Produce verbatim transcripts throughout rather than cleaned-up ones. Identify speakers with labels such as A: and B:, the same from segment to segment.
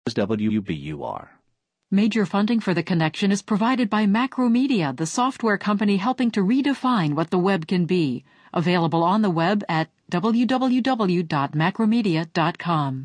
A: W B U R.
B: Major funding for The Connection is provided by Macromedia, the software company helping to redefine what the web can be. Available on the web at w w w dot macromedia dot com.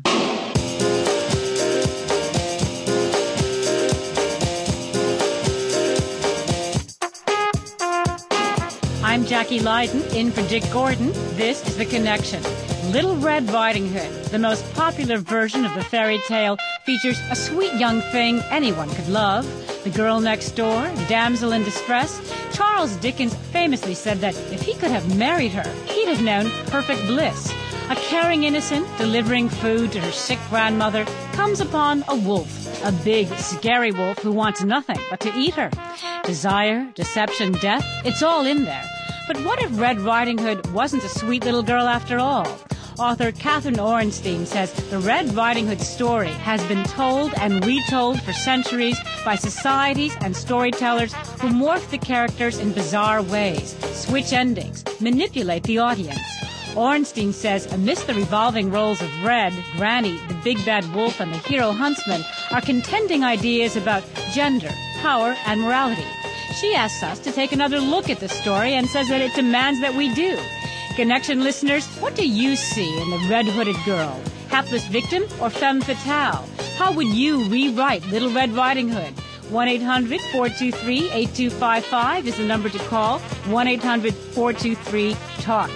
C: I'm Jackie Leiden, in for Dick Gordon. This is The Connection. Little Red Riding Hood, the most popular version of the fairy tale, features a sweet young thing anyone could love, the girl next door, the damsel in distress. Charles Dickens famously said that if he could have married her, he'd have known perfect bliss. A caring innocent, delivering food to her sick grandmother, comes upon a wolf, a big, scary wolf who wants nothing but to eat her. Desire, deception, death, it's all in there. But what if Red Riding Hood wasn't a sweet little girl after all? Author Catherine Orenstein says the Red Riding Hood story has been told and retold for centuries by societies and storytellers who morph the characters in bizarre ways, switch endings, manipulate the audience. Orenstein says amidst the revolving roles of Red, Granny, the big bad wolf, and the hero huntsman are contending ideas about gender, power, and morality. She asks us to take another look at the story and says that it demands that we do. Connection listeners, what do you see in the red-hooded girl? Hapless victim or femme fatale? How would you rewrite Little Red Riding Hood? one eight hundred four two three eight two five five is the number to call. one eight hundred four two three talk.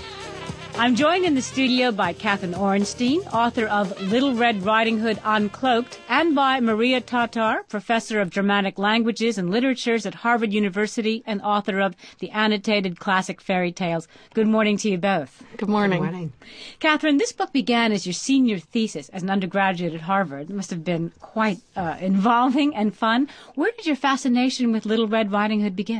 C: I'm joined in the studio by Catherine Orenstein, author of Little Red Riding Hood Uncloaked, and by Maria Tatar, professor of Germanic Languages and Literatures at Harvard University and author of the Annotated Classic Fairy Tales. Good morning to you both.
D: Good morning.
E: Good morning.
C: Catherine, this book began as your senior thesis as an undergraduate at Harvard. It must have been quite uh, involving and fun. Where did your fascination with Little Red Riding Hood begin?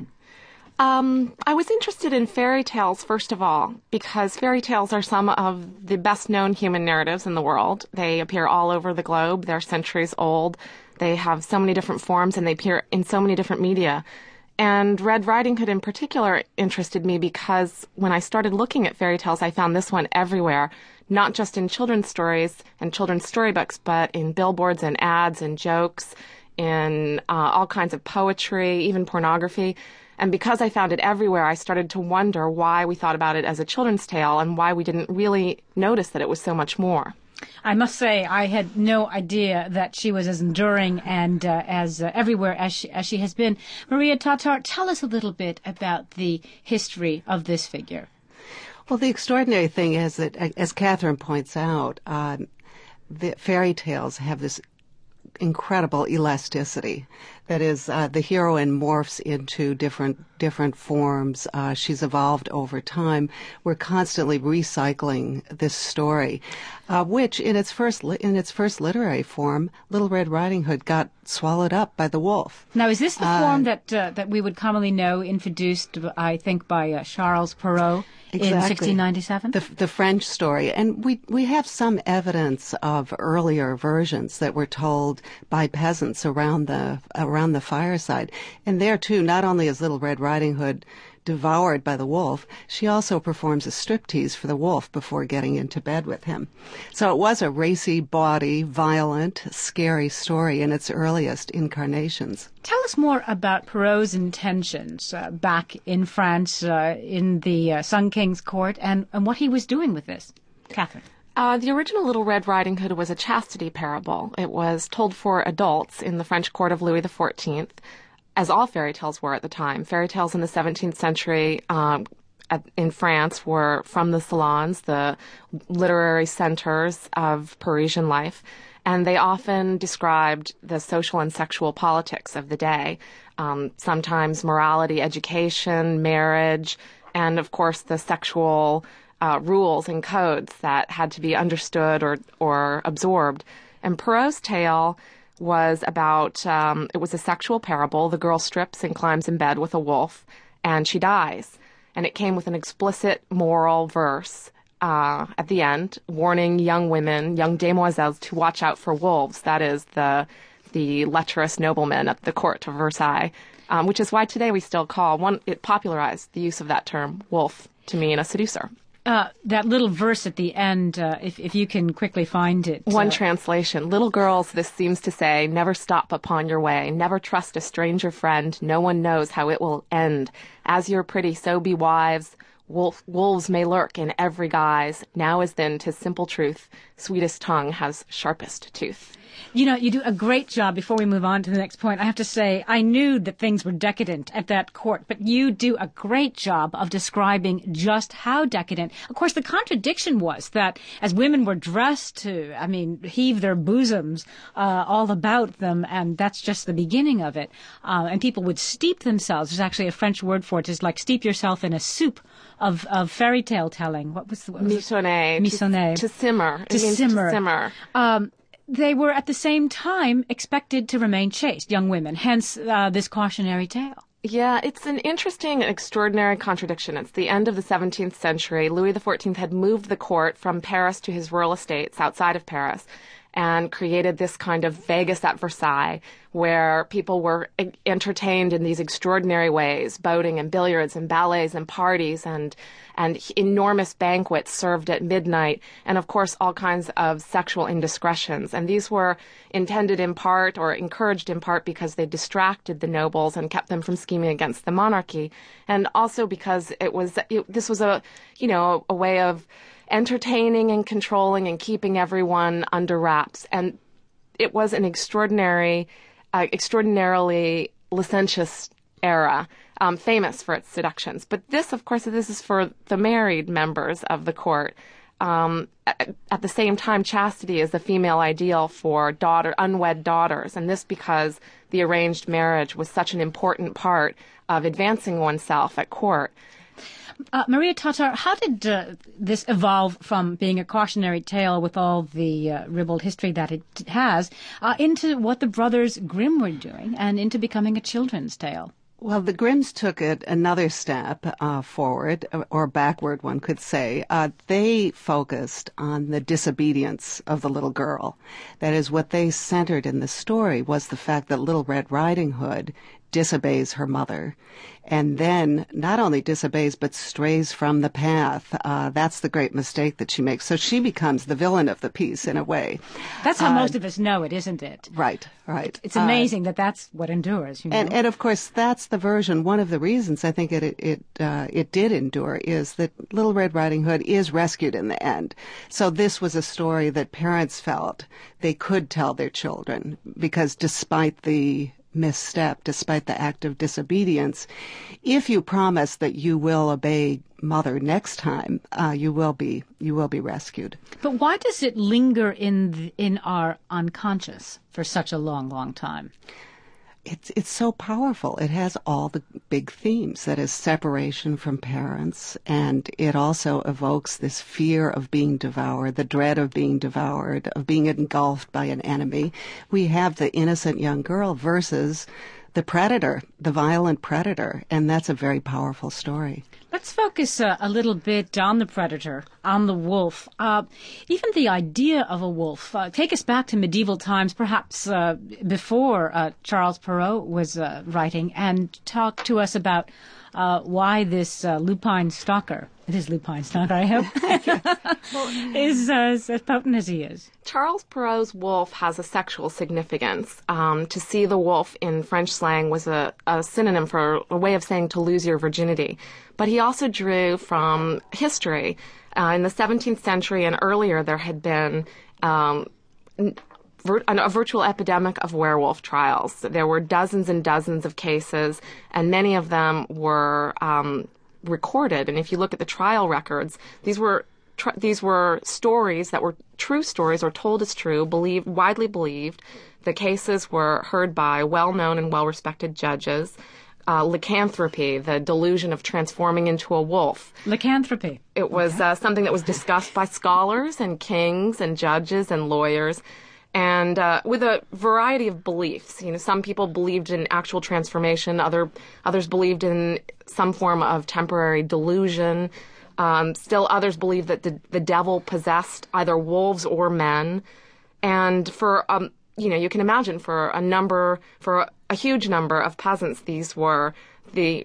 D: Um, I was interested in fairy tales, first of all, because fairy tales are some of the best-known human narratives in the world. They appear all over the globe. They're centuries old. They have so many different forms, and they appear in so many different media. And Red Riding Hood in particular interested me because when I started looking at fairy tales, I found this one everywhere, not just in children's stories and children's storybooks, but in billboards and ads and jokes, in uh, all kinds of poetry, even pornography. And because I found it everywhere, I started to wonder why we thought about it as a children's tale and why we didn't really notice that it was so much more.
C: I must say I had no idea that she was as enduring and uh, as uh, everywhere as she, as she has been. Maria Tatar, tell us a little bit about the history of this figure.
E: Well, the extraordinary thing is that, as Catherine points out, um, the fairy tales have this incredible elasticity. That is, uh, the heroine morphs into different different forms. Uh, she's evolved over time. We're constantly recycling this story, uh, which in its first li- in its first literary form, Little Red Riding Hood got swallowed up by the wolf.
C: Now, is this the
E: uh,
C: form that uh, that we would commonly know, introduced, I think, by uh, Charles Perrault?
E: Exactly.
C: In sixteen ninety-seven?
E: The, the French story. And we, we have some evidence of earlier versions that were told by peasants around the around the fireside. And there, too, not only is Little Red Riding Hood devoured by the wolf, she also performs a striptease for the wolf before getting into bed with him. So it was a racy, bawdy, violent, scary story in its earliest incarnations.
C: Tell us more about Perrault's intentions uh, back in France uh, in the uh, Sun King's court and, and what he was doing with this. Catherine.
D: Uh, the original Little Red Riding Hood was a chastity parable. It was told for adults in the French court of Louis the fourteenth, as all fairy tales were at the time. Fairy tales in the seventeenth century um, at, in France were from the salons, the literary centers of Parisian life, and they often described the social and sexual politics of the day, um, sometimes morality, education, marriage, and, of course, the sexual uh, rules and codes that had to be understood or, or absorbed. And Perrault's tale was about, um, it was a sexual parable. The girl strips and climbs in bed with a wolf, and she dies. And it came with an explicit moral verse uh, at the end, warning young women, young demoiselles, to watch out for wolves. That is the the lecherous noblemen at the court of Versailles, um, which is why today we still call one. It popularized the use of that term, wolf, to mean a seducer.
C: uh, that little verse at the end, uh, if, if you can quickly find it.
D: One
C: uh,
D: translation. Little girls, this seems to say, never stop upon your way. Never trust a stranger friend. No one knows how it will end. As you're pretty, so be wives. Wolf, wolves may lurk in every guise. Now as then, 'tis simple truth. Sweetest tongue has sharpest tooth.
C: You know, you do a great job. Before we move on to the next point, I have to say, I knew that things were decadent at that court, but you do a great job of describing just how decadent. Of course, the contradiction was that as women were dressed to, I mean, heave their bosoms uh, all about them, and that's just the beginning of it. Uh, and people would steep themselves. There's actually a French word for it. It's like steep yourself in a soup of, of fairy tale telling. What was the word?
D: Michonnet.
C: Michonnet.
D: To, to simmer.
C: To
D: It means
C: simmer.
D: To simmer.
C: Um, They were at the same time expected to remain chaste, young women, hence uh, this cautionary tale.
D: Yeah, it's an interesting, extraordinary contradiction. It's the end of the seventeenth century. Louis the fourteenth had moved the court from Paris to his rural estates outside of Paris and created this kind of Vegas at Versailles where people were entertained in these extraordinary ways, boating and billiards and ballets and parties and and enormous banquets served at midnight, and of course all kinds of sexual indiscretions. And these were intended in part or encouraged in part because they distracted the nobles and kept them from scheming against the monarchy, and also because it was it, this was a you know a way of entertaining and controlling and keeping everyone under wraps. And it was an extraordinary, uh, extraordinarily licentious era, um, famous for its seductions. But this, of course, this is for the married members of the court. Um, at, at the same time, chastity is the female ideal for daughter, unwed daughters, and this because the arranged marriage was such an important part of advancing oneself at court.
C: Uh, Maria Tatar, how did uh, this evolve from being a cautionary tale with all the uh, ribald history that it has uh, into what the brothers Grimm were doing and into becoming a children's tale?
E: Well, the Grimms took it another step uh, forward, or backward, one could say. Uh, they focused on the disobedience of the little girl. That is, what they centered in the story was the fact that Little Red Riding Hood disobeys her mother, and then not only disobeys but strays from the path. Uh, that's the great mistake that she makes. So she becomes the villain of the piece in a way.
C: That's how
E: uh,
C: most of us know it, isn't it?
E: Right, right.
C: It's amazing uh, that that's what endures. You know?
E: And, and of course, that's the version. One of the reasons I think it it it, uh, it did endure is that Little Red Riding Hood is rescued in the end. So this was a story that parents felt they could tell their children, because despite the misstep, despite the act of disobedience, if you promise that you will obey mother next time, uh, you will be you will be rescued.
C: But why does it linger in the, in our unconscious for such a long, long time?
E: It's it's so powerful. It has all the big themes. That is separation from parents, and it also evokes this fear of being devoured, the dread of being devoured, of being engulfed by an enemy. We have the innocent young girl versus the predator, the violent predator, and that's a very powerful story.
C: Let's focus uh, a little bit on the predator, on the wolf. Uh, even the idea of a wolf. Uh, take us back to medieval times, perhaps uh, before uh, Charles Perrault was uh, writing, and talk to us about uh, why this uh, lupine stalker, it is lupine stalker, I hope, is uh, as potent as he is.
D: Charles Perrault's wolf has a sexual significance. Um, to see the wolf in French slang was a, a synonym for a way of saying to lose your virginity. But he also drew from history. Uh, in the seventeenth century and earlier, there had been um, vir- a virtual epidemic of werewolf trials. There were dozens and dozens of cases, and many of them were um, recorded. And if you look at the trial records, these were tr- these were stories that were true stories or told as true, believed, widely believed. The cases were heard by well-known and well-respected judges. Uh, lycanthropy, the delusion of transforming into a wolf.
C: Lycanthropy.
D: It was
C: okay.
D: uh, something that was discussed by scholars and kings and judges and lawyers, and uh, with a variety of beliefs. You know, some people believed in actual transformation, other others believed in some form of temporary delusion. Um, still others believed that the, the devil possessed either wolves or men. And for um, you know, you can imagine for a number, for a, a huge number of peasants, these were the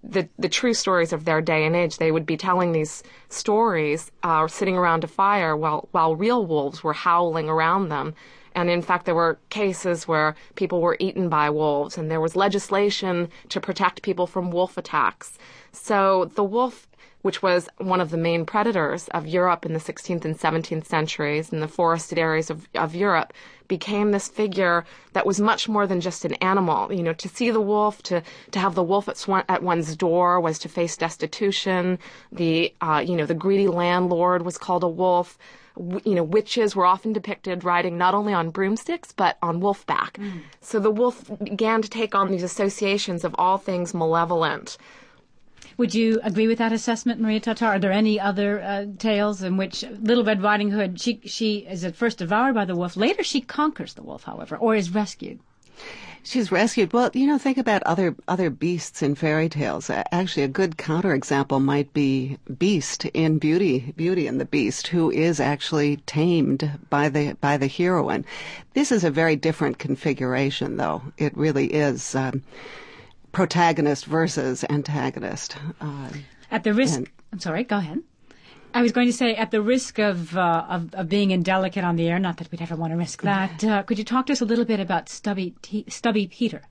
D: the, the true stories of their day and age. They would be telling these stories uh, sitting around a fire while, while real wolves were howling around them. And in fact, there were cases where people were eaten by wolves, and there was legislation to protect people from wolf attacks. So the wolf, which was one of the main predators of Europe in the sixteenth and seventeenth centuries in the forested areas of, of Europe, became this figure that was much more than just an animal. You know, to see the wolf, to, to have the wolf at, swan, at one's door was to face destitution. The, uh, you know, the greedy landlord was called a wolf. You know, witches were often depicted riding not only on broomsticks, but on wolfback. Mm. So the wolf began to take on these associations of all things malevolent.
C: Would you agree with that assessment, Maria Tatar? Are there any other uh, tales in which Little Red Riding Hood, she, she is at first devoured by the wolf. Later she conquers the wolf, however, or is rescued?
E: She's rescued. Well, you know, think about other other beasts in fairy tales. Actually, a good counterexample might be Beast in Beauty, Beauty and the Beast, who is actually tamed by the by the heroine. This is a very different configuration, though. It really is um, protagonist versus antagonist. Uh,
C: At the risk,
E: and,
C: I'm sorry, go ahead. I was going to say, at the risk of, uh, of of being indelicate on the air, not that we'd ever want to risk that, uh, could you talk to us a little bit about Stubby T- Stubby Peter?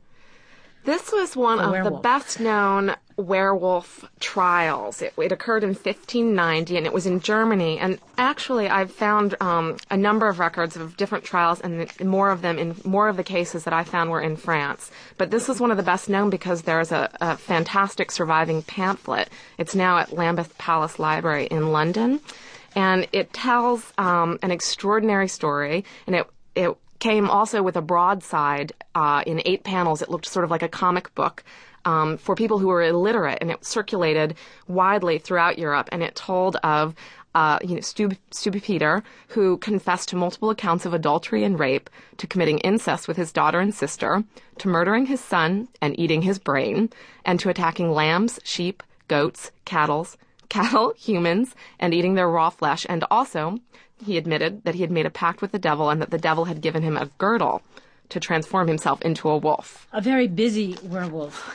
D: This was one
C: the
D: of
C: werewolf.
D: the best-known werewolf trials. It, it occurred in fifteen ninety, and it was in Germany. And actually, I've found um, a number of records of different trials, and more of them in more of the cases that I found were in France. But this was one of the best-known because there's a, a fantastic surviving pamphlet. It's now at Lambeth Palace Library in London, and it tells um, an extraordinary story, and it it came also with a broadside uh, in eight panels. It looked sort of like a comic book um, for people who were illiterate, and it circulated widely throughout Europe. And it told of uh, you know, Stub- Stubby Peter, who confessed to multiple accounts of adultery and rape, to committing incest with his daughter and sister, to murdering his son and eating his brain, and to attacking lambs, sheep, goats, cattle, cattle, humans, and eating their raw flesh. And also, he admitted that he had made a pact with the devil and that the devil had given him a girdle to transform himself into a wolf.
C: A very busy werewolf.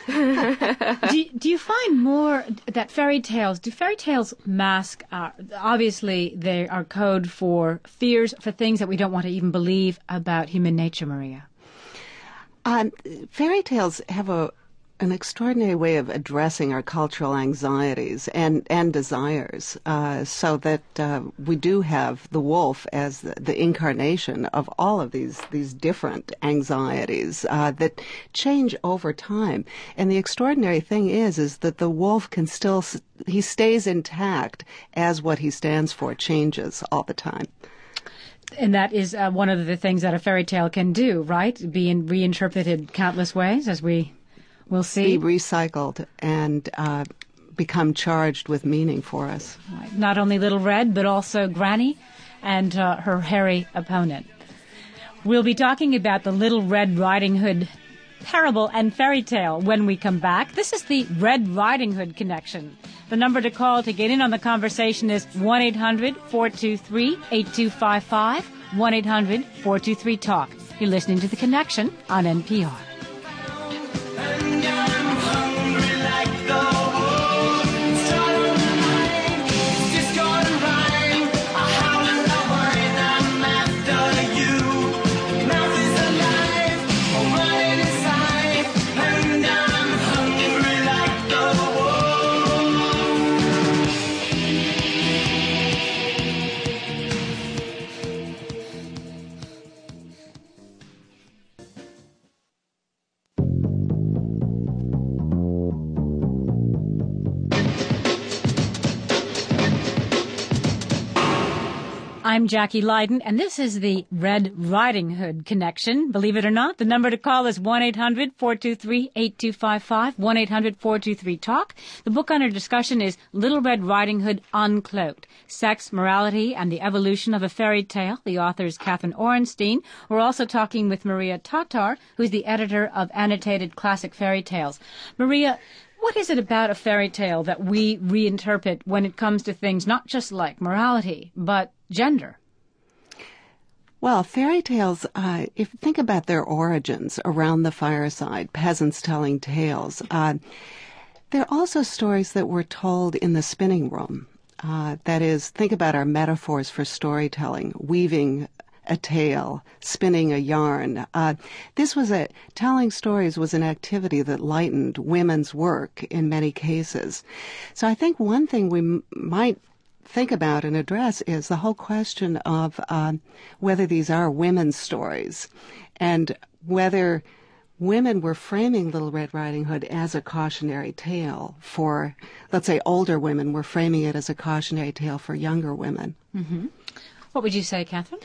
C: do, you, do you find more that fairy tales, do fairy tales mask, uh, obviously they are code for fears, for things that we don't want to even believe about human nature, Maria?
E: Um, fairy tales have a an extraordinary way of addressing our cultural anxieties and, and desires, uh, so that uh, we do have the wolf as the, the incarnation of all of these these different anxieties uh, that change over time. And the extraordinary thing is, is that the wolf can still, he stays intact as what he stands for changes all the time.
C: And that is uh, one of the things that a fairy tale can do, right? Be in, reinterpreted countless ways, as we will see.
E: Be recycled and uh, become charged with meaning for us.
C: Right. Not only Little Red, but also Granny and uh, her hairy opponent. We'll be talking about the Little Red Riding Hood parable and fairy tale when we come back. This is the Red Riding Hood Connection. The number to call to get in on the conversation is one eight hundred four two three eight two five five, one eight hundred four two three talk. You're listening to The Connection on N P R. I'm Jackie Leiden, and this is the Red Riding Hood Connection. Believe it or not, the number to call is one eight hundred four two three eight two five five, one eight hundred four two three talk. The book under discussion is Little Red Riding Hood Uncloaked, Sex, Morality, and the Evolution of a Fairy Tale. The author is Catherine Orenstein. We're also talking with Maria Tatar, who's the editor of Annotated Classic Fairy Tales. Maria, what is it about a fairy tale that we reinterpret when it comes to things not just like morality, but gender?
E: Well, fairy tales, uh, if you think about their origins around the fireside, peasants telling tales, uh, There are also stories that were told in the spinning room. Uh, that is, think about our metaphors for storytelling, weaving a tale, spinning a yarn. Uh, this was a, telling stories was an activity that lightened women's work in many cases. So I think one thing we m- might think about and address is the whole question of uh, whether these are women's stories and whether women were framing Little Red Riding Hood as a cautionary tale for, let's say, older women were framing it as a cautionary tale for younger women.
C: Mm-hmm. What would you say, Catherine?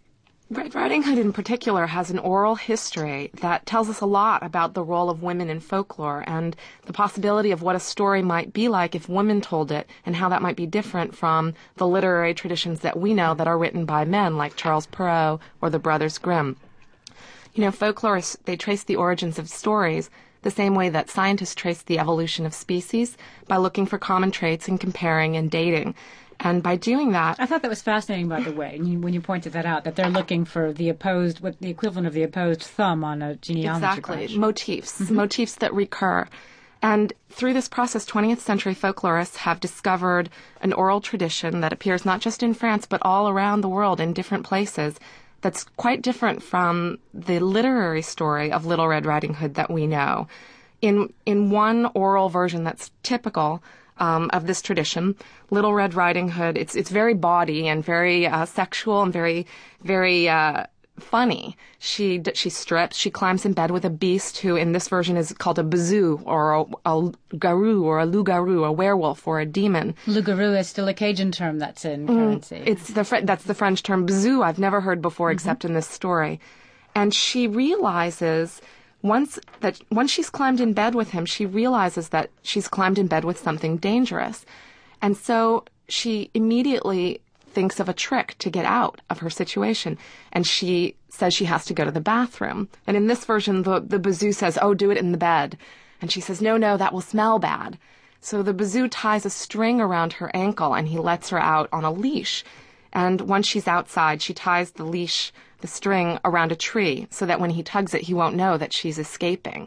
D: Red Riding Hood in particular has an oral history that tells us a lot about the role of women in folklore and the possibility of what a story might be like if women told it and how that might be different from the literary traditions that we know that are written by men like Charles Perrault or the Brothers Grimm. You know, folklorists, they trace the origins of stories the same way that scientists trace the evolution of species by looking for common traits and comparing and dating. And by doing that...
C: I thought that was fascinating, by the way, when you pointed that out, that they're looking for the opposed, what the equivalent of the opposed thumb on a genealogy
D: Exactly.
C: branch.
D: Motifs. Mm-hmm. Motifs that recur. And through this process, twentieth century folklorists have discovered an oral tradition that appears not just in France, but all around the world in different places that's quite different from the literary story of Little Red Riding Hood that we know. In, in one oral version that's typical Um, of this tradition, Little Red Riding Hood, it's it's very bawdy and very uh, sexual and very, very uh, funny. She she strips, she climbs in bed with a beast who in this version is called a bazoo or a, a garou or a loup-garou, a werewolf or a demon.
C: Loup-garou is still a Cajun term that's in currency.
D: Mm, it's the that's the French term. Bazoo I've never heard before mm-hmm. except in this story. And she realizes... Once that once she's climbed in bed with him, she realizes that she's climbed in bed with something dangerous. And so she immediately thinks of a trick to get out of her situation. And she says she has to go to the bathroom. And in this version, the, the bazoo says, oh, do it in the bed. And she says, no, no, that will smell bad. So the bazoo ties a string around her ankle and he lets her out on a leash. And once she's outside, she ties the leash, the string, around a tree so that when he tugs it, he won't know that she's escaping.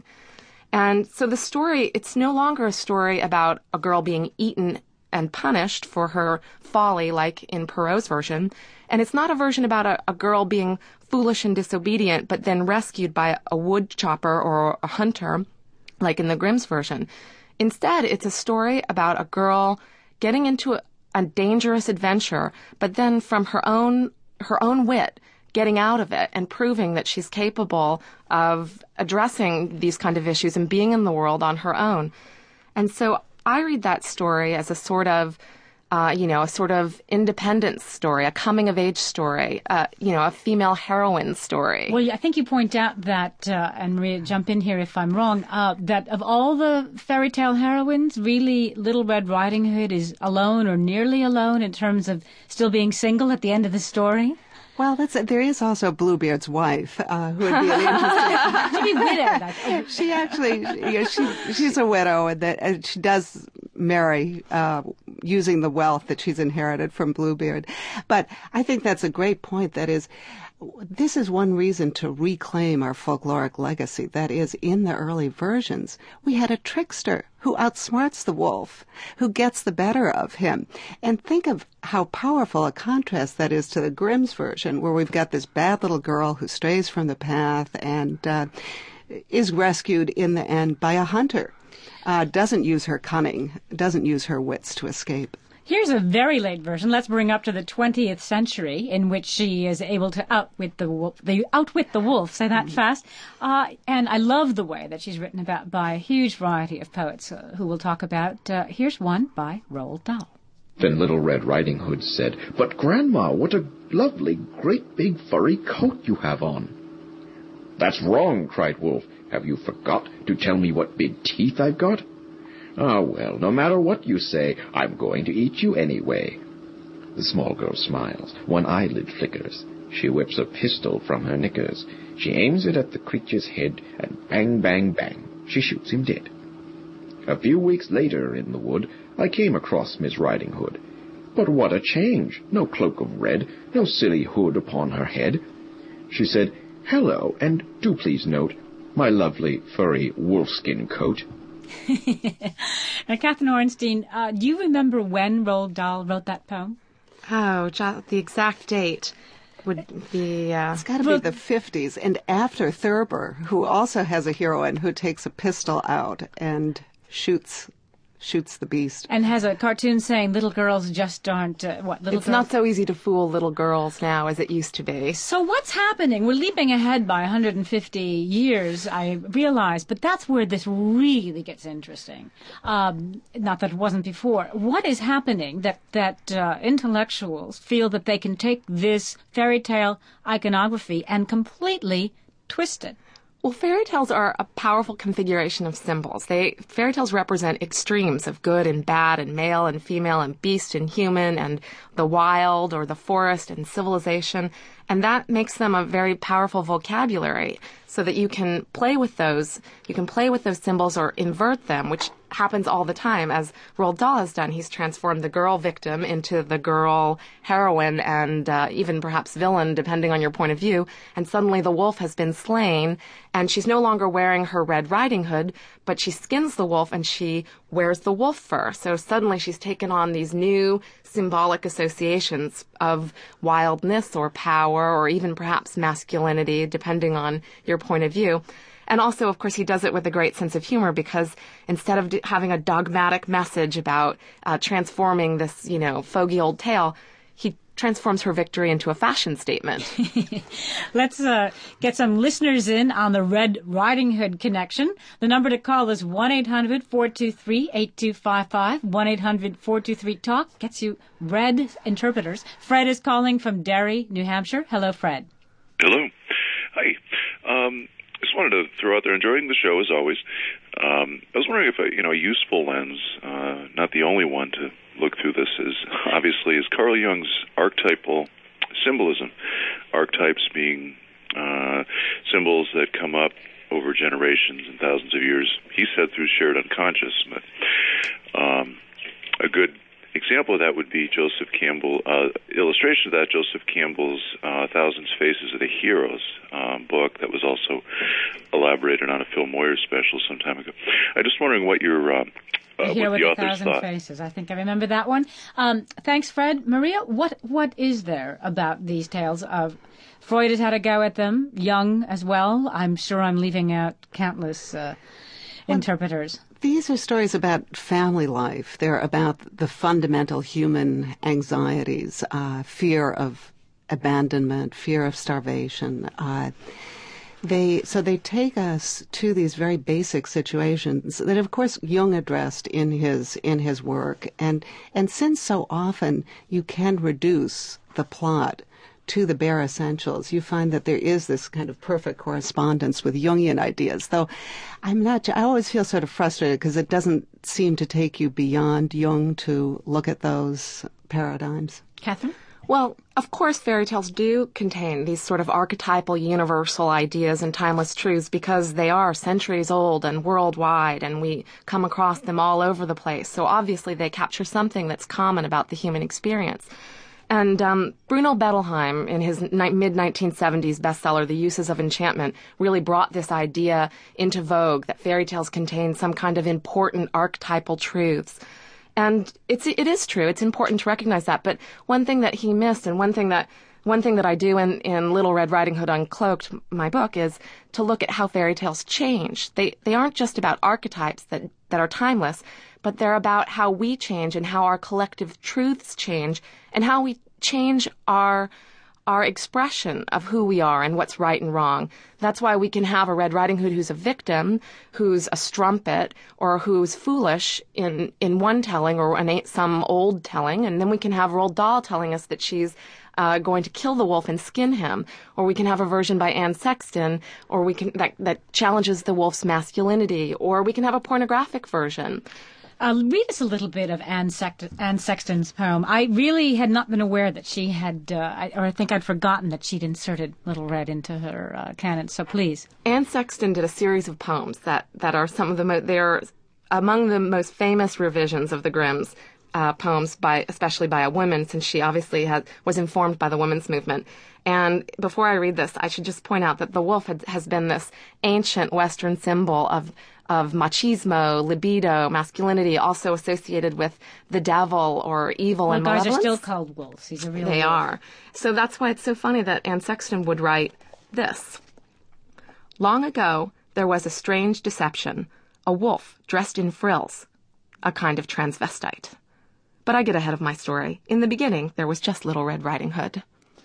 D: And so the story, it's no longer a story about a girl being eaten and punished for her folly like in Perrault's version. And it's not a version about a, a girl being foolish and disobedient but then rescued by a wood chopper or a hunter like in the Grimm's version. Instead, it's a story about a girl getting into a, a dangerous adventure, but then from her own her own wit, getting out of it and proving that she's capable of addressing these kind of issues and being in the world on her own. And so I read that story as a sort of, uh, you know, a sort of independence story, a coming-of-age story, uh, you know, a female heroine story.
C: Well, I think you point out that, uh, and Maria, jump in here if I'm wrong, uh, that of all the fairy tale heroines, really Little Red Riding Hood is alone or nearly alone in terms of still being single at the end of the story.
E: Well, that's there is also Bluebeard's wife, uh, who would be an interesting.
C: She'd be widowed.
E: She actually, you know, she she's a widow, and that and she does marry uh, using the wealth that she's inherited from Bluebeard. But I think that's a great point. That is, this is one reason to reclaim our folkloric legacy. That is, in the early versions, we had a trickster who outsmarts the wolf, who gets the better of him. And think of how powerful a contrast that is to the Grimm's version, where we've got this bad little girl who strays from the path and uh, is rescued in the end by a hunter, uh, doesn't use her cunning, doesn't use her wits to escape.
C: Here's a very late version. Let's bring up to the twentieth century, in which she is able to outwit the wolf. The outwit the wolf. Say that fast. Uh, and I love the way that she's written about by a huge variety of poets uh, who we'll talk about. Uh, here's one by Roald Dahl.
A: Then Little Red Riding Hood said, "But Grandma, what a lovely, great big furry coat you have on." "That's wrong," cried Wolf. "Have you forgot to tell me what big teeth I've got?" "Ah, well, no matter what you say, I'm going to eat you anyway." The small girl smiles. One eyelid flickers. She whips a pistol from her knickers. She aims it at the creature's head, and bang, bang, bang, she shoots him dead. A few weeks later in the wood, I came across Miss Riding Hood. But what a change! No cloak of red, no silly hood upon her head. She said, "Hello, and do please note my lovely furry wolfskin coat."
C: Now, Catherine Ornstein, uh, do you remember when Roald Dahl wrote that poem?
D: Oh, jo- the exact date would be... Uh,
E: it's got to be the fifties, and after Thurber, who also has a heroine who takes a pistol out and shoots shoots the beast.
C: And has a cartoon saying little girls just aren't, uh, what, little
D: It's
C: girls?
D: not so easy to fool little girls now as it used to be.
C: So what's happening? We're leaping ahead by one hundred fifty years, I realize, but that's where this really gets interesting. Um, not that it wasn't before. What is happening that, that uh, intellectuals feel that they can take this fairy tale iconography and completely twist it?
D: Well, fairy tales are a powerful configuration of symbols. They fairy tales represent extremes of good and bad and male and female and beast and human and the wild or the forest and civilization. And that makes them a very powerful vocabulary so that you can play with those, you can play with those symbols or invert them, which happens all the time, as Roald Dahl has done. He's transformed the girl victim into the girl heroine and uh, even perhaps villain, depending on your point of view. And suddenly the wolf has been slain, and she's no longer wearing her Red Riding Hood, but she skins the wolf and she wears the wolf fur. So suddenly she's taken on these new symbolic associations of wildness or power or even perhaps masculinity, depending on your point of view. And also, of course, he does it with a great sense of humor because instead of d- having a dogmatic message about uh, transforming this, you know, foggy old tale, he transforms her victory into a fashion statement.
C: Let's uh, get some listeners in on the Red Riding Hood connection. The number to call is one eight hundred four two three eight two five five. one eight hundred four two three talk gets you Red interpreters. Fred is calling from Derry, New Hampshire. Hello, Fred.
F: Hello. Hi. Um... Just wanted to throw out there, enjoying the show as always. Um, I was wondering if a you know a useful lens, uh, not the only one to look through this, is obviously is Carl Jung's archetypal symbolism. Archetypes being uh, symbols that come up over generations and thousands of years. He said through shared unconscious, but um, a good example of that would be Joseph Campbell, uh, illustration of that, Joseph Campbell's uh, Thousands Faces of the Heroes um, book that was also elaborated on a Phil Moyer special some time ago. I'm just wondering what your uh, uh,
C: Hero
F: what the
C: with a
F: authors
C: Thousand
F: thought.
C: Faces. I think I remember that one. Um, thanks, Fred. Maria, what what is there about these tales of Freud has had a go at them, Jung as well? I'm sure I'm leaving out countless uh, well, interpreters.
E: These are stories about family life. They're about the fundamental human anxieties, uh, fear of abandonment, fear of starvation. Uh, they so they take us to these very basic situations that, of course, Jung addressed in his in his work. And and since so often you can reduce the plot to the bare essentials, you find that there is this kind of perfect correspondence with Jungian ideas. Though I'm not, I always feel sort of frustrated because it doesn't seem to take you beyond Jung to look at those paradigms.
C: Catherine?
D: Well, of course, fairy tales do contain these sort of archetypal universal ideas and timeless truths because they are centuries old and worldwide, and we come across them all over the place. So obviously they capture something that's common about the human experience. And um, Bruno Bettelheim, in his ni- mid nineteen seventies bestseller, The Uses of Enchantment, really brought this idea into vogue that fairy tales contain some kind of important archetypal truths. And it's it is true. It's important to recognize that. But one thing that he missed, and one thing that one thing that I do in, in Little Red Riding Hood Uncloaked, my book, is to look at how fairy tales change. They they aren't just about archetypes that, that are timeless, but they're about how we change and how our collective truths change and how we change our our expression of who we are and what's right and wrong. That's why we can have a Red Riding Hood who's a victim, who's a strumpet, or who's foolish in, in one telling or in some old telling, and then we can have Roald Dahl telling us that she's uh, going to kill the wolf and skin him, or we can have a version by Anne Sexton, or we can that, that challenges the wolf's masculinity, or we can have a pornographic version.
C: Uh, read us a little bit of Anne, Sext- Anne Sexton's poem. I really had not been aware that she had, uh, I, or I think I'd forgotten that she'd inserted Little Red into her uh, canon. So please.
D: Anne Sexton did a series of poems that, that are some of the mo- they're among the most famous revisions of the Grimm's uh, poems, by especially by a woman, since she obviously had, was informed by the women's movement. And before I read this, I should just point out that the wolf had, has been this ancient Western symbol of of machismo, libido, masculinity, also associated with the devil or evil
C: well,
D: and
C: guys
D: malevolence.
C: are still called wolves. He's a real
D: They
C: wolf.
D: are. So that's why it's so funny that Anne Sexton would write this. Long ago, there was a strange deception, a wolf dressed in frills, a kind of transvestite. But I get ahead of my story. In the beginning, there was just Little Red Riding Hood.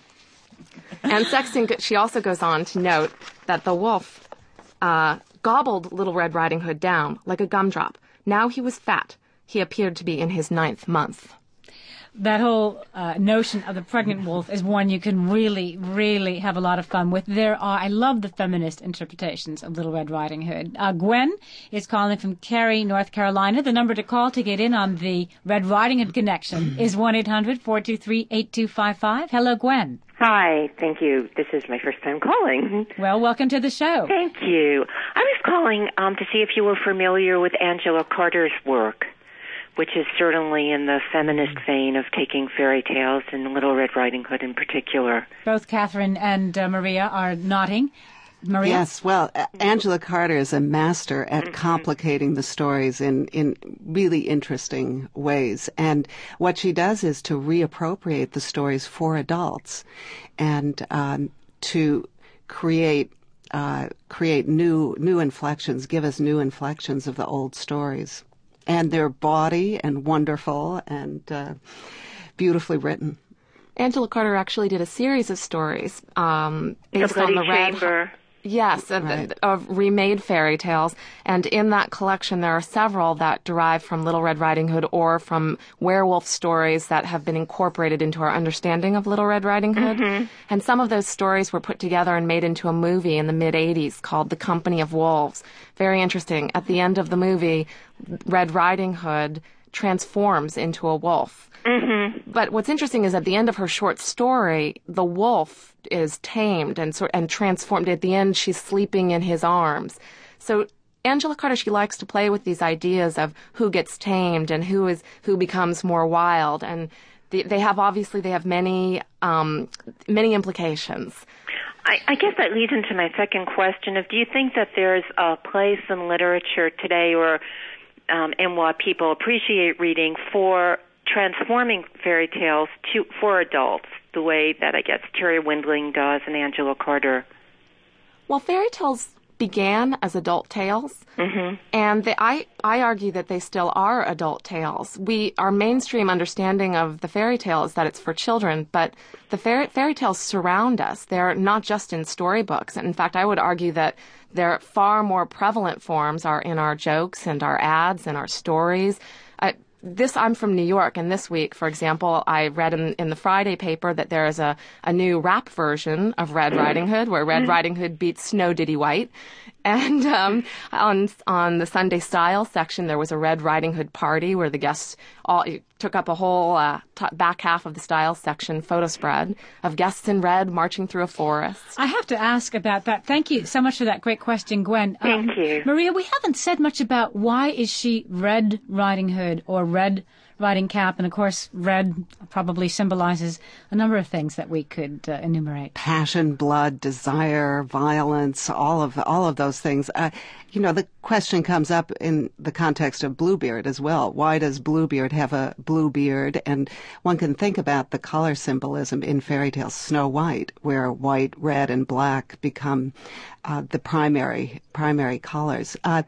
D: And Sexton, she also goes on to note that the wolf uh, gobbled Little Red Riding Hood down like a gumdrop. Now he was fat. He appeared to be in his ninth month.
C: That whole uh, notion of the pregnant wolf is one you can really, really have a lot of fun with. There are, I love the feminist interpretations of Little Red Riding Hood. Uh, Gwen is calling from Cary, North Carolina. The number to call to get in on the Red Riding Hood connection is one eight hundred four two three eight two five five. Hello, Gwen.
G: Hi, thank you. This is my first time calling.
C: Well, welcome to the show.
G: Thank you. I was calling um, to see if you were familiar with Angela Carter's work, which is certainly in the feminist vein of taking fairy tales and Little Red Riding Hood in particular.
C: Both Catherine and uh, Maria are nodding. Maria?
E: Yes, well, Angela Carter is a master at mm-hmm. complicating the stories in, in really interesting ways. And what she does is to reappropriate the stories for adults and um, to create uh, create new new inflections, give us new inflections of the old stories. And they're bawdy and wonderful and uh, beautifully written.
D: Angela Carter actually did a series of stories um, based
G: the
D: on the
G: Chamber.
D: Red... Yes, of,
E: right.
D: of remade fairy tales. And in that collection, there are several that derive from Little Red Riding Hood or from werewolf stories that have been incorporated into our understanding of Little Red Riding Hood. Mm-hmm. And some of those stories were put together and made into a movie in the mid-eighties called The Company of Wolves. Very interesting. At the end of the movie, Red Riding Hood transforms into a wolf. Mm-hmm. But what's interesting is at the end of her short story, the wolf is tamed and sort and transformed. At the end, she's sleeping in his arms. So Angela Carter, she likes to play with these ideas of who gets tamed and who is who becomes more wild, and the, they have obviously they have many um, many implications.
G: I, I guess that leads into my second question of, do you think that there's a place in literature today or um, in what people appreciate reading for transforming fairy tales to for adults, the way that I guess Terry Windling does and Angela Carter?
D: Well, fairy tales began as adult tales,
G: mm-hmm.
D: and they, I I argue that they still are adult tales. We our mainstream understanding of the fairy tale is that it's for children, but the fairy fairy tales surround us. They're not just in storybooks, and in fact, I would argue that their far more prevalent forms are in our jokes and our ads and our stories. I, This, I'm from New York, and this week, for example, I read in, in the Friday paper that there is a, a new rap version of Red Riding Hood, where Red Riding Hood beats Snow Diddy White. And um, on on the Sunday Style section, there was a Red Riding Hood party where the guests all took up a whole uh, t- back half of the Style section photo spread of guests in red marching through a forest.
C: I have to ask about that. Thank you so much for that great question, Gwen.
G: Thank
C: um,
G: you.
C: Maria, we haven't said much about why is she Red Riding Hood or Red Riding Cap, and of course red probably symbolizes a number of things that we could uh, enumerate.
E: Passion, blood, desire, violence, all of all of those things. Uh, you know, the question comes up in the context of Bluebeard as well. Why does Bluebeard have a blue beard? And one can think about the color symbolism in fairy tales. Snow White, where white, red, and black become uh, the primary primary colors. Uh,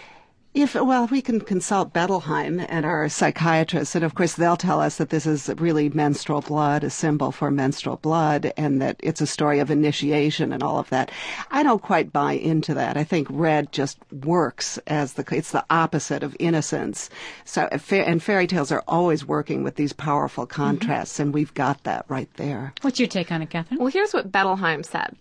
E: If, well, we can consult Bettelheim and our psychiatrists, and of course they'll tell us that this is really menstrual blood, a symbol for menstrual blood, and that it's a story of initiation and all of that. I don't quite buy into that. I think red just works as the, it's the opposite of innocence. So, and fairy tales are always working with these powerful contrasts, mm-hmm. and we've got that right there.
C: What's your take on it, Catherine?
D: Well, here's what Bettelheim said.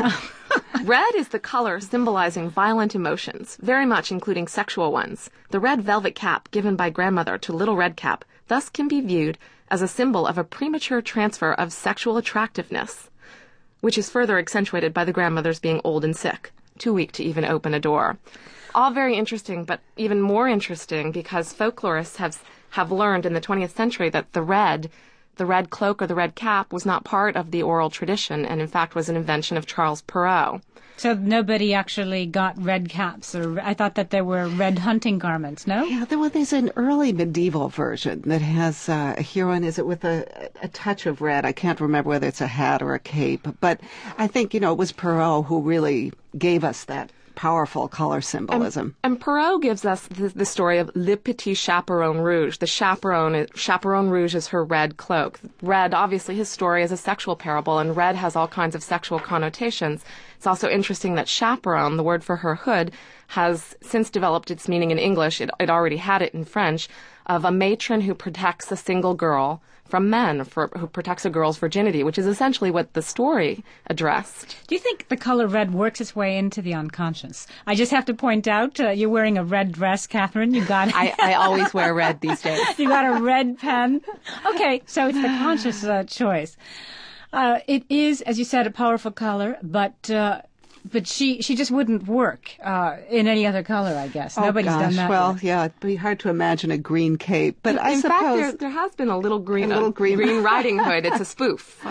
D: Red is the color symbolizing violent emotions, very much including sexual ones. The red velvet cap given by grandmother to Little Red Cap thus can be viewed as a symbol of a premature transfer of sexual attractiveness, which is further accentuated by the grandmother's being old and sick, too weak to even open a door. All very interesting, but even more interesting because folklorists have have learned in the twentieth century that the red the red cloak or the red cap was not part of the oral tradition and in fact was an invention of Charles Perrault.
C: So nobody actually got red caps, or I thought that there were red hunting garments, no?
E: Yeah, there, well, there's an early medieval version that has uh, a heroine, is it with a, a touch of red? I can't remember whether it's a hat or a cape, but I think, you know, it was Perrault who really gave us that powerful color symbolism.
D: And, and Perrault gives us the, the story of Le Petit Chaperon Rouge. The chaperone, chaperon rouge is her red cloak. Red, obviously, his story is a sexual parable, and red has all kinds of sexual connotations. It's also interesting that chaperone, the word for her hood, has since developed its meaning in English. It, it already had it in French, of a matron who protects a single girl from men, for, who protects a girl's virginity, which is essentially what the story addressed.
C: Do you think the color red works its way into the unconscious? I just have to point out, uh, you're wearing a red dress, Catherine. You got
D: I, I always wear red these days.
C: You got a red pen. Okay, so it's the conscious uh, choice. Uh, it is, as you said, a powerful color, but uh, but she she just wouldn't work uh, in any other color, I guess.
E: Oh,
C: Nobody's
E: gosh.
C: done that.
E: Well,
C: yet.
E: yeah, it'd be hard to imagine a green cape, but
D: in,
E: I
D: in
E: suppose
D: fact, there, there has been a little green,
E: a little green,
D: green Riding Hood. It's a spoof,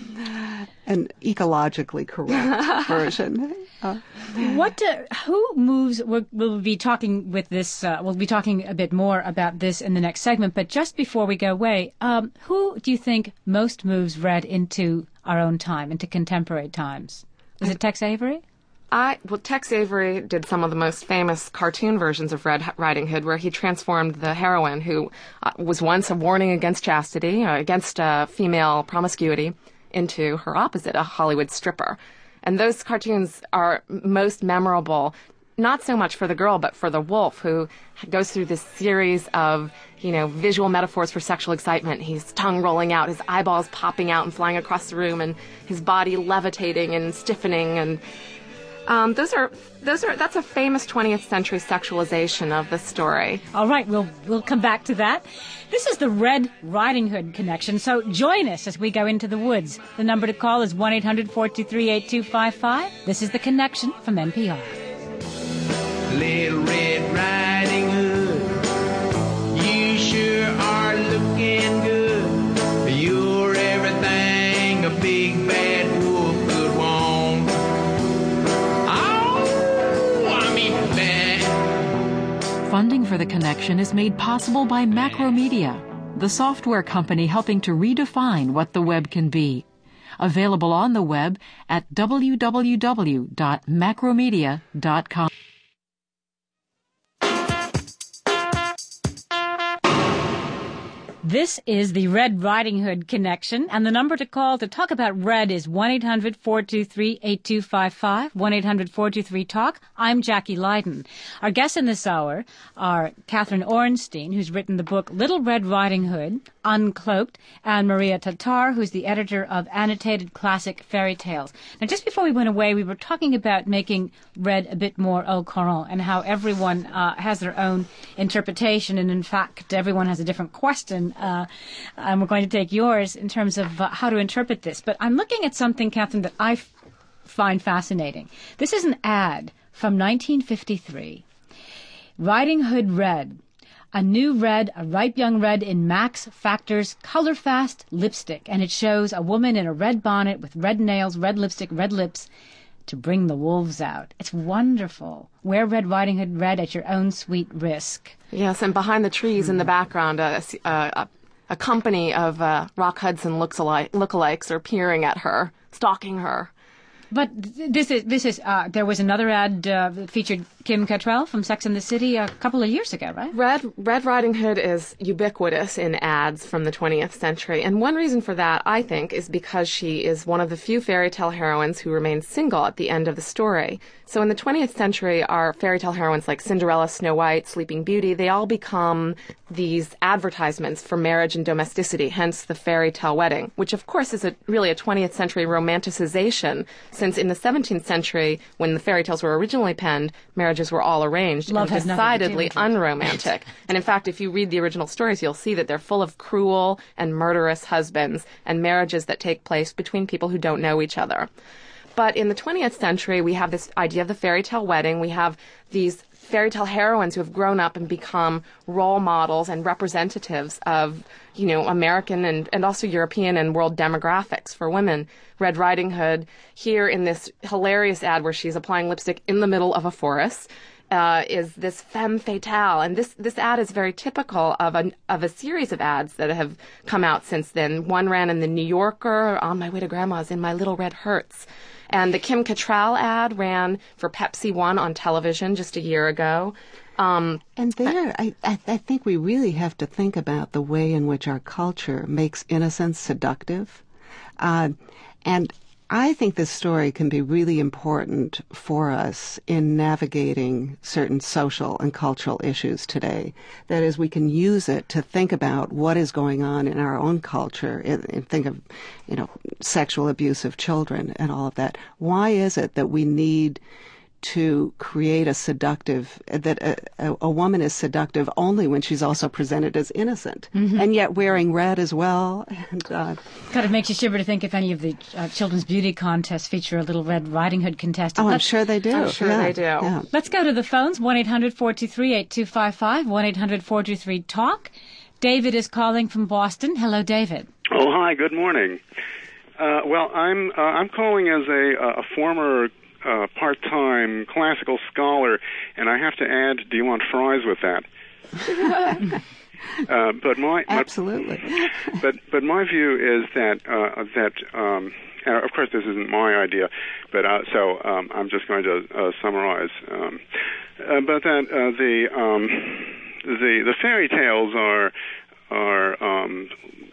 E: an ecologically correct version. Uh,
C: What uh, who moves? We'll, we'll be talking with this. Uh, we'll be talking a bit more about this in the next segment. But just before we go away, um, who do you think most moves red into our own time, into contemporary times? Is it Tex Avery?
D: I well, Tex Avery did some of the most famous cartoon versions of Red Riding Hood, where he transformed the heroine, who uh, was once a warning against chastity, uh, against uh, female promiscuity, into her opposite, a Hollywood stripper. And those cartoons are most memorable, not so much for the girl, but for the wolf, who goes through this series of, you know, visual metaphors for sexual excitement. His tongue rolling out, his eyeballs popping out and flying across the room, and his body levitating and stiffening. And um, those are those are that's a famous twentieth century sexualization of the story.
C: All right, we'll we'll come back to that. This is the Red Riding Hood Connection, so join us as we go into the woods. The number to call is one eight hundred four two three eight two five five. This is The Connection from N P R.
H: Little Red Riding Hood, you sure are looking good. You're everything a big bad wolf could want. Oh, I mean that.
B: Funding for The Connection is made possible by Macromedia, the software company helping to redefine what the web can be. Available on the web at w w w dot macromedia dot com.
C: This is the Red Riding Hood Connection, and the number to call to talk about red is one eight hundred four two three eight two five five, one eight hundred four two three talk. I'm Jackie Leiden. Our guests in this hour are Catherine Ornstein, who's written the book Little Red Riding Hood, Uncloaked, and Maria Tatar, who's the editor of Annotated Classic Fairy Tales. Now, just before we went away, we were talking about making red a bit more au courant and how everyone uh, has their own interpretation, and in fact, everyone has a different question. Uh, and we're going to take yours in terms of uh, how to interpret this. But I'm looking at something, Catherine, that I f- find fascinating. This is an ad from nineteen fifty-three. Riding Hood Red. A new red, a ripe young red in Max Factor's Color Fast lipstick. And it shows a woman in a red bonnet with red nails, red lipstick, red lips to bring the wolves out. It's wonderful. Wear Red Riding Hood red at your own sweet risk.
D: Yes, and behind the trees in the background, a, a, a company of uh, Rock Hudson lookalike, lookalikes are peering at her, stalking her.
C: But this is this is uh, there was another ad uh, that featured Kim Cattrall from Sex and the City a couple of years ago, right?
D: Red Red Riding Hood is ubiquitous in ads from the twentieth century, and one reason for that, I think, is because she is one of the few fairy tale heroines who remains single at the end of the story. So in the twentieth century, our fairy tale heroines like Cinderella, Snow White, Sleeping Beauty, they all become these advertisements for marriage and domesticity, hence the fairy tale wedding, which of course is a, really a twentieth century romanticization, since in the seventeenth century, when the fairy tales were originally penned, marriages were all arranged
C: Love
D: and
C: has
D: decidedly
C: nothing to do with it.
D: unromantic. And in fact, if you read the original stories, you'll see that they're full of cruel and murderous husbands and marriages that take place between people who don't know each other. But in the twentieth century, we have this idea of the fairy tale wedding. We have these fairy tale heroines who have grown up and become role models and representatives of, you know, American and, and also European and world demographics for women. Red Riding Hood, here in this hilarious ad where she's applying lipstick in the middle of a forest, uh, is this femme fatale. And this, this ad is very typical of a, of a series of ads that have come out since then. One ran in the New Yorker, On My Way to Grandma's, in My Little Red Hurts. And the Kim Cattrall ad ran for Pepsi One on television just a year ago. Um,
E: and there, I, I, I think we really have to think about the way in which our culture makes innocence seductive. Uh, and I think this story can be really important for us in navigating certain social and cultural issues today. That is, we can use it to think about what is going on in our own culture and, and think of, you know, sexual abuse of children and all of that. Why is it that we need to create a seductive, that a, a, a woman is seductive only when she's also presented as innocent, mm-hmm. and yet wearing red as well? And, uh,
C: kind of makes you shiver to think if any of the uh, children's beauty contests feature a Little Red Riding Hood contestant.
E: Oh,
C: Let's,
E: I'm sure they do.
D: I'm sure
E: yeah.
D: they do.
E: Yeah.
C: Let's go to the phones, one eight hundred four two three eight two five five, one eight hundred four two three talk. David is calling from Boston. Hello, David.
I: Oh, hi. Good morning. Uh, well, I'm uh, I'm calling as a, a former Uh, part-time classical scholar, and I have to add, do you want fries with that? uh, but my, my
E: absolutely.
I: but but my view is that uh, that um, uh, of course this isn't my idea, but uh, so um, I'm just going to uh, summarize. Um, uh, but that uh, the um, the the fairy tales are are um,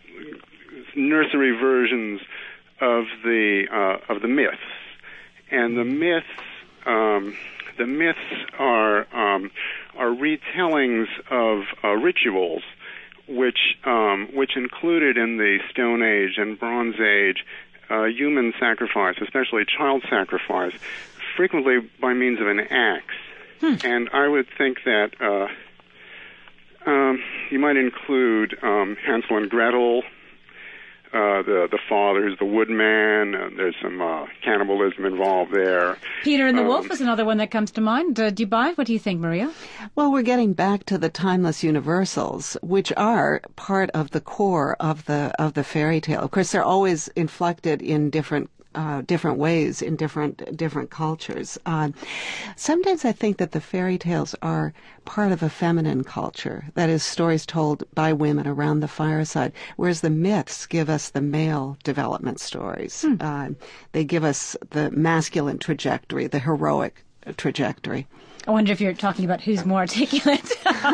I: nursery versions of the uh, of the myths. And the myths, um, the myths are um, are retellings of uh, rituals, which um, which included in the Stone Age and Bronze Age uh, human sacrifice, especially child sacrifice, frequently by means of an axe. Hmm. And I would think that uh, um, you might include um, Hansel and Gretel. Uh, the the father is the woodman. Uh, there's some uh, cannibalism involved there.
C: Peter and the
I: um,
C: Wolf is another one that comes to mind. Uh, do you buy it? What do you think, Maria?
E: Well, we're getting back to the timeless universals, which are part of the core of the of the fairy tale. Of course, they're always inflected in different Uh, different ways in different different cultures. Uh, sometimes I think that the fairy tales are part of a feminine culture, that is, stories told by women around the fireside, whereas the myths give us the male development stories. Hmm. Uh, they give us the masculine trajectory, the heroic trajectory.
C: I wonder if you're talking about who's more articulate.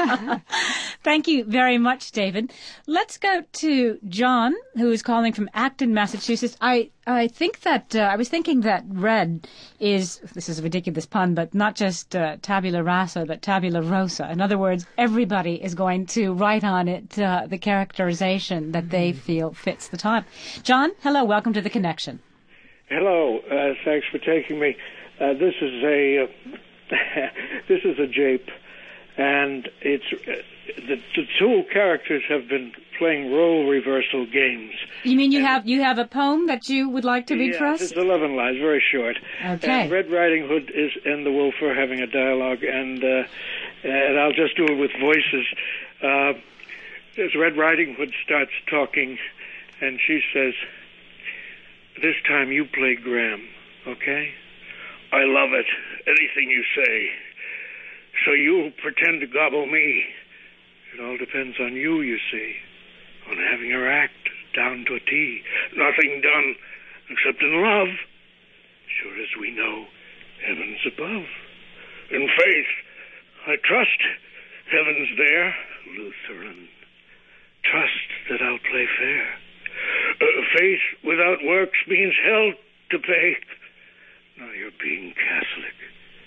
C: Thank you very much, David. Let's go to John, who is calling from Acton, Massachusetts. I, I think that, uh, I was thinking that red is, this is a ridiculous pun, but not just uh, tabula rasa, but tabula rosa. In other words, everybody is going to write on it uh, the characterization that they feel fits the time. John, hello, welcome to The Connection.
J: Hello, uh, thanks for taking me. Uh, this is a... Uh, this is a jape, and it's uh, the, the two characters have been playing role reversal games.
C: You mean you
J: and,
C: have you have a poem that you would like to read
J: yeah,
C: for us?
J: It's eleven lines, very short.
C: Okay.
J: And Red Riding Hood is and the Wolf are having a dialogue, and uh, and I'll just do it with voices. Uh, as Red Riding Hood starts talking, and she says, "This time you play Graham, okay? I love it, anything you say. So you pretend to gobble me. It all depends on you, you see, on having her act down to a T. Nothing done except in love. Sure as we know, heaven's above. In faith, I trust heaven's there, Lutheran. Trust that I'll play fair. Uh, faith without works means hell to pay. Now you're being Catholic.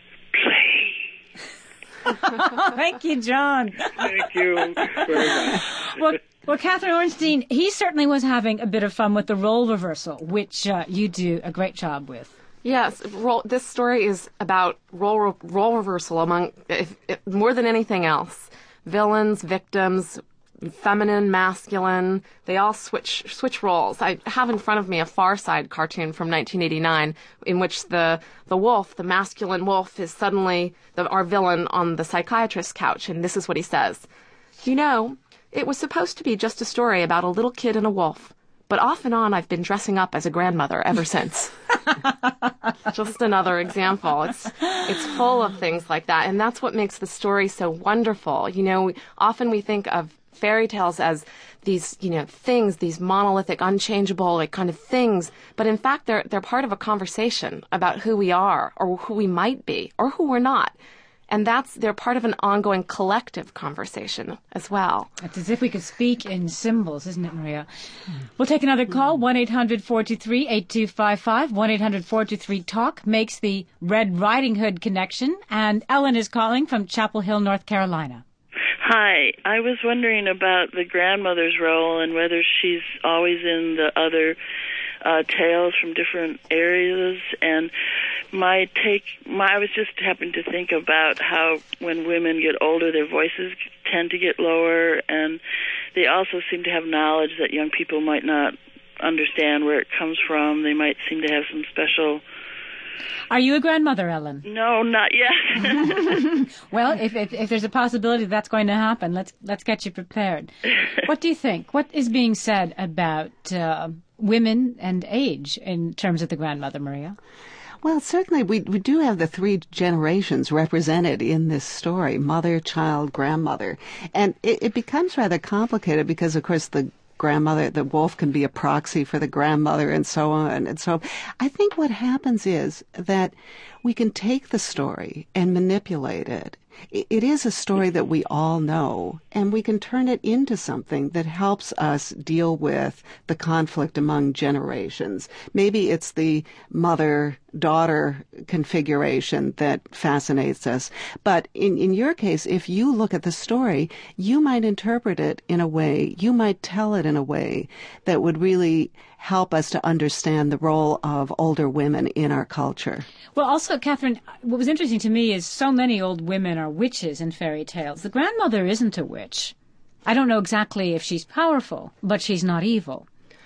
J: Play.
C: Thank you, John.
J: Thank you very much.
C: Well, well, Catherine Ornstein, he certainly was having a bit of fun with the role reversal, which uh, you do a great job with.
D: Yes, role, this story is about role role reversal among, if, if, more than anything else, villains, victims, feminine, masculine. They all switch switch roles. I have in front of me a Far Side cartoon from nineteen eighty-nine in which the the wolf, the masculine wolf, is suddenly the, our villain on the psychiatrist's couch, and this is what he says. You know, it was supposed to be just a story about a little kid and a wolf, but off and on I've been dressing up as a grandmother ever since. Just another example. It's it's full of things like that, and that's what makes the story so wonderful. You know, often we think of fairy tales as these, you know, things, these monolithic, unchangeable, like kind of things, but in fact they're they're part of a conversation about who we are, or who we might be, or who we're not. And that's, they're part of an ongoing collective conversation as well.
C: It's as if we could speak in symbols, isn't it, Maria? We'll take another call, one eight hundred four two three eight two five five, one eight hundred four two three talk, makes the Red Riding Hood connection. And Ellen is calling from Chapel Hill, North Carolina.
K: Hi. I was wondering about the grandmother's role and whether she's always in the other uh, tales from different areas. And my take, my, I was just happening to think about how when women get older, their voices tend to get lower, and they also seem to have knowledge that young people might not understand where it comes from. They might seem to have some special...
C: Are you a grandmother, Ellen?
K: No, not yet.
C: Well, if, if if there's a possibility that's going to happen, let's let's get you prepared. What do you think? What is being said about uh, women and age in terms of the grandmother, Maria?
E: Well, certainly we we do have the three generations represented in this story: mother, child, grandmother, and it, it becomes rather complicated because, of course, the grandmother, the wolf can be a proxy for the grandmother, and so on. And so I think what happens is that we can take the story and manipulate it. It is a story that we all know, and we can turn it into something that helps us deal with the conflict among generations. Maybe it's the mother-daughter configuration that fascinates us. But in, in your case, if you look at the story, you might interpret it in a way, you might tell it in a way that would really help us to understand the role of older women in our culture.
C: Well, also, Catherine, what was interesting to me is so many old women are witches in fairy tales. The grandmother isn't a witch. I don't know exactly if she's powerful, but she's not evil.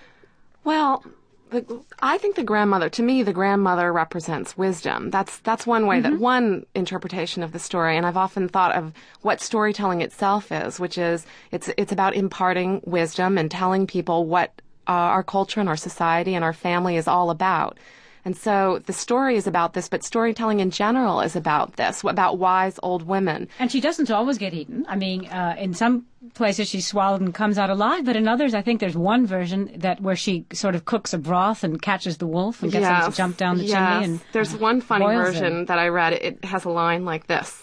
D: Well, the, I think the grandmother, to me, the grandmother represents wisdom. That's that's one way, mm-hmm. that one interpretation of the story. And I've often thought of what storytelling itself is, which is it's it's about imparting wisdom and telling people what uh, our culture and our society and our family is all about. And so the story is about this, but storytelling in general is about this, about wise old women.
C: And she doesn't always get eaten. I mean, uh, in some places she's swallowed and comes out alive, but in others I think there's one version that where she sort of cooks a broth and catches the wolf and gets
D: yes.
C: him to jump down the
D: yes.
C: chimney. And
D: there's one funny version
C: him.
D: that I read. It has a line like this.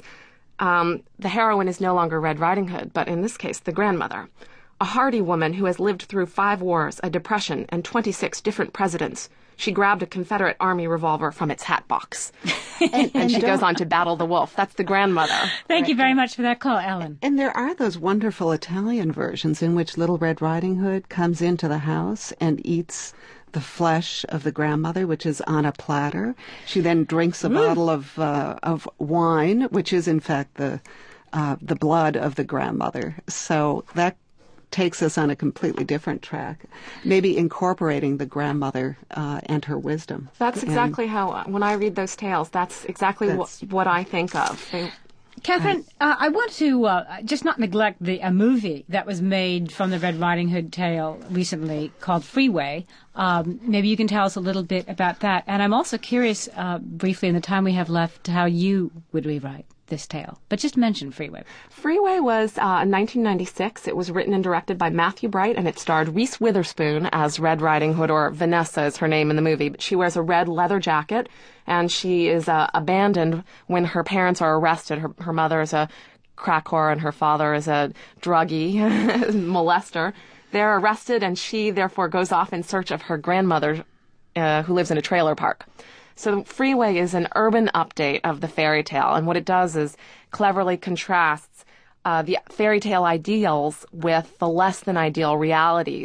D: Um, the heroine is no longer Red Riding Hood, but in this case, the grandmother. A hardy woman who has lived through five wars, a depression, and twenty-six different presidents. She grabbed a Confederate Army revolver from its hat box. and, and, and she goes on to battle the wolf. That's the grandmother.
C: Thank right. you very much for that call, Ellen.
E: And there are those wonderful Italian versions in which Little Red Riding Hood comes into the house and eats the flesh of the grandmother, which is on a platter. She then drinks a mm. bottle of uh, of wine, which is in fact the uh, the blood of the grandmother. So that takes us on a completely different track, maybe incorporating the grandmother uh, and her wisdom.
D: That's exactly and how, when I read those tales, that's exactly that's, wh- what I think of. They,
C: Catherine, uh, I want to uh, just not neglect the a movie that was made from the Red Riding Hood tale recently called Freeway. Um, maybe you can tell us a little bit about that. And I'm also curious, uh, briefly in the time we have left, how you would rewrite this tale. But just mention Freeway.
D: Freeway was uh, in nineteen ninety-six. It was written and directed by Matthew Bright, and it starred Reese Witherspoon as Red Riding Hood, or Vanessa is her name in the movie. But she wears a red leather jacket, and she is uh, abandoned when her parents are arrested. Her, her mother is a crack whore, and her father is a druggie molester. They're arrested, and she therefore goes off in search of her grandmother, uh, who lives in a trailer park. So Freeway is an urban update of the fairy tale, and what it does is cleverly contrasts uh, the fairy tale ideals with the less than ideal realities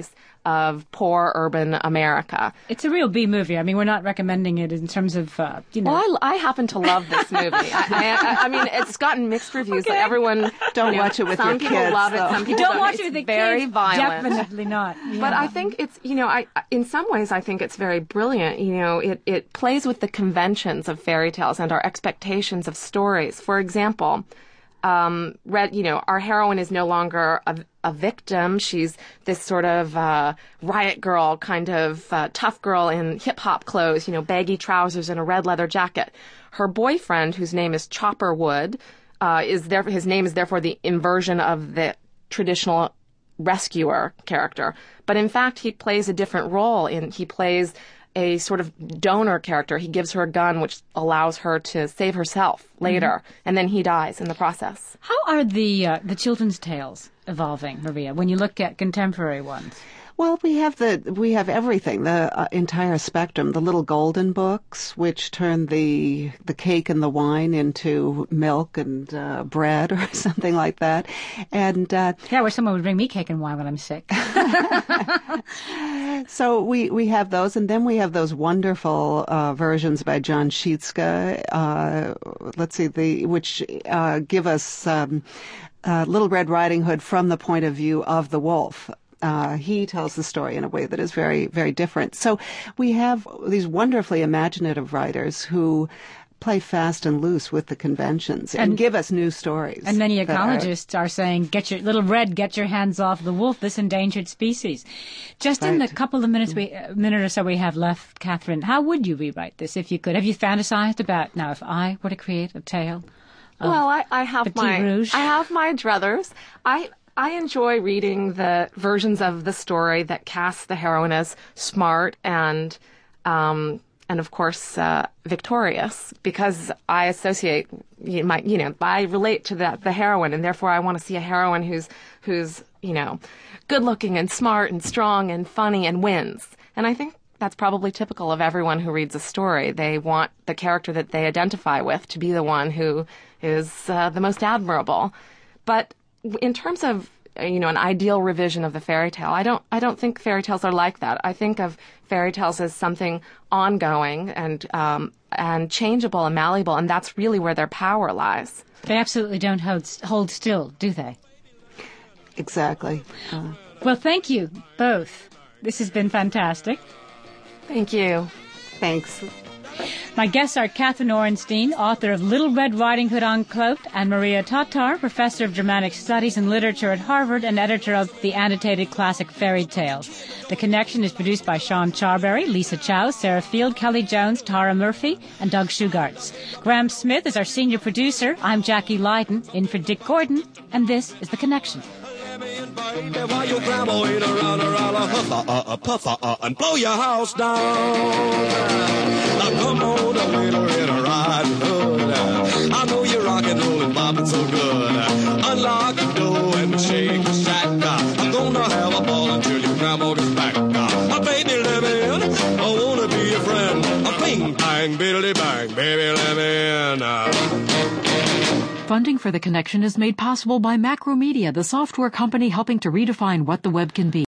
D: of poor urban America.
C: It's a real B movie. I mean, we're not recommending it in terms of, uh, you know.
D: Well, I, I happen to love this movie. I, I, I mean, it's gotten mixed reviews.
C: Okay.
D: Everyone
E: Don't
D: you know,
E: watch it with
D: some
E: your
D: people
E: kids,
D: love it.
E: though.
D: Some people
C: Don't
D: don't.
C: watch
D: It's
C: it with the
D: very
C: kids.
D: violent.
C: Definitely not. Yeah.
D: But I think it's, you know, I in some ways I think it's very brilliant. You know, it, it plays with the conventions of fairy tales and our expectations of stories. For example, um, Red, you know, our heroine is no longer a, a victim. She's this sort of uh, riot girl, kind of uh, tough girl in hip hop clothes, you know, baggy trousers and a red leather jacket. Her boyfriend, whose name is Chopper Wood, uh, is there. His name is therefore the inversion of the traditional rescuer character. But in fact, he plays a different role. In he plays a sort of donor character. He gives her a gun which allows her to save herself later, mm-hmm. and then he dies in the process.
C: How are the uh, the children's tales evolving, Maria, when you look at contemporary ones?
E: Well, we have the we have everything, the uh, entire spectrum. The little golden books, which turn the the cake and the wine into milk and uh, bread or something like that, and uh,
C: yeah, where someone would bring me cake and wine when I'm sick.
E: So we we have those, and then we have those wonderful uh, versions by John Sheetska. Uh, let's see, the which uh, give us um, uh, Little Red Riding Hood from the point of view of the wolf. Uh, he tells the story in a way that is very, very different. So we have these wonderfully imaginative writers who play fast and loose with the conventions and, and give us new stories.
C: And many ecologists are, are saying, "Get your Little Red, get your hands off the wolf, this endangered species." Just right. in the couple of minutes, we, a minute or so we have left, Catherine, how would you rewrite this if you could? Have you fantasized about, now, if I were to create a tale?
D: Well, I, I have
C: Petit
D: my
C: Rouge?
D: I have my druthers. I. I enjoy reading the versions of the story that cast the heroine as smart and, um, and of course, uh, victorious, because I associate, you, my, you know, I relate to that the heroine, and therefore I want to see a heroine who's who's you know, good looking and smart and strong and funny and wins. And I think that's probably typical of everyone who reads a story. They want the character that they identify with to be the one who is uh, the most admirable, but in terms of, you know, an ideal revision of the fairy tale, I don't I don't think fairy tales are like that. I think of fairy tales as something ongoing and um, and changeable and malleable, and that's really where their power lies.
C: They absolutely don't hold, hold still, do they?
E: Exactly. Uh,
C: well, thank you both. This has been fantastic.
D: Thank you.
E: Thanks.
C: My guests are Catherine Orenstein, author of Little Red Riding Hood Uncloaked, and Maria Tatar, professor of Germanic Studies and Literature at Harvard and editor of the annotated classic Fairy Tales. The Connection is produced by Sean Charberry, Lisa Chow, Sarah Field, Kelly Jones, Tara Murphy, and Doug Shugarts. Graham Smith is our senior producer. I'm Jackie Leiden, in for Dick Gordon, and this is The Connection.
L: While your grandma ain't around, around a huffa, uh, uh, puffa, uh, and blow your house down. Now come on, a little red riding hood. I know you're rock and rollin', bopping so good. Unlock the door and shake the shack. I'm gonna have a ball until your grandma gets back. Uh, baby, let me in. I wanna be your friend. A ping, bang, biddly bang, baby, let me in. Uh.
B: Funding for The Connection is made possible by Macromedia, the software company helping to redefine what the web can be.